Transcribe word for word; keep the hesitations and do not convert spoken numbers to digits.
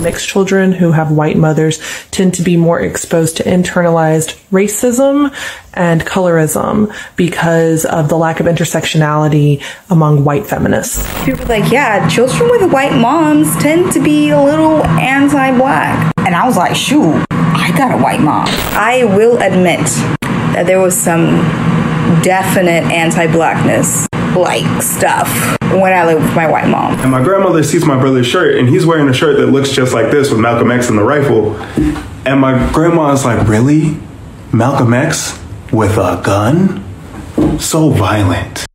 mixed children who have white mothers tend to be more exposed to internalized racism and colorism because of the lack of intersectionality among white feminists. People are like, yeah, children with white moms tend to be a little anti-black. And I was like, shoot, I got a white mom. I will admit that there was some definite anti-blackness like stuff when I lived with my white mom. And my grandmother sees my brother's shirt, and he's wearing a shirt that looks just like this with Malcolm X and the rifle. And my grandma is like, really? Malcolm X with a gun? So violent.